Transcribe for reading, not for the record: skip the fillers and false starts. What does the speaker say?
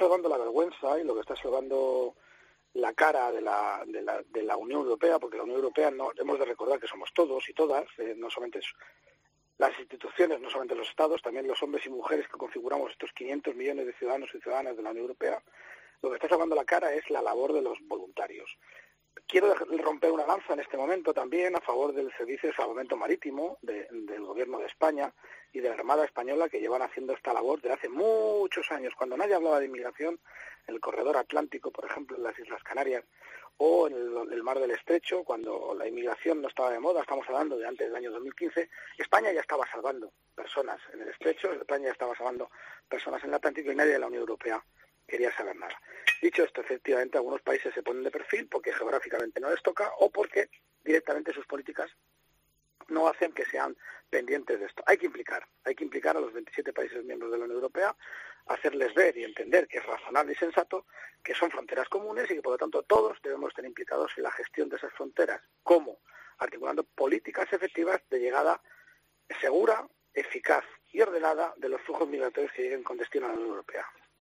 salvando la vergüenza y lo que está salvando la cara de la Unión Europea, porque la Unión Europea no hemos de recordar que somos todos y todas, no solamente las instituciones, no solamente los estados, también los hombres y mujeres que configuramos estos 500 millones de ciudadanos y ciudadanas de la Unión Europea. Lo que está salvando la cara es la labor de los voluntarios. Quiero romper una lanza en este momento también a favor del Servicio de Salvamento Marítimo del Gobierno de España y de la Armada Española, que llevan haciendo esta labor desde hace muchos años. Cuando nadie hablaba de inmigración, en el corredor atlántico, por ejemplo, en las Islas Canarias, o en el Mar del Estrecho, cuando la inmigración no estaba de moda, estamos hablando de antes del año 2015, España ya estaba salvando personas en el Estrecho, España ya estaba salvando personas en el Atlántico y nadie de la Unión Europea quería saber nada. Dicho esto, efectivamente, algunos países se ponen de perfil porque geográficamente no les toca o porque directamente sus políticas no hacen que sean pendientes de esto. Hay que implicar a los 27 países miembros de la Unión Europea, hacerles ver y entender que es razonable y sensato, que son fronteras comunes y que, por lo tanto, todos debemos estar implicados en la gestión de esas fronteras. ¿Cómo? Articulando políticas efectivas de llegada segura, eficaz y ordenada de los flujos migratorios que lleguen con destino a la Unión Europea.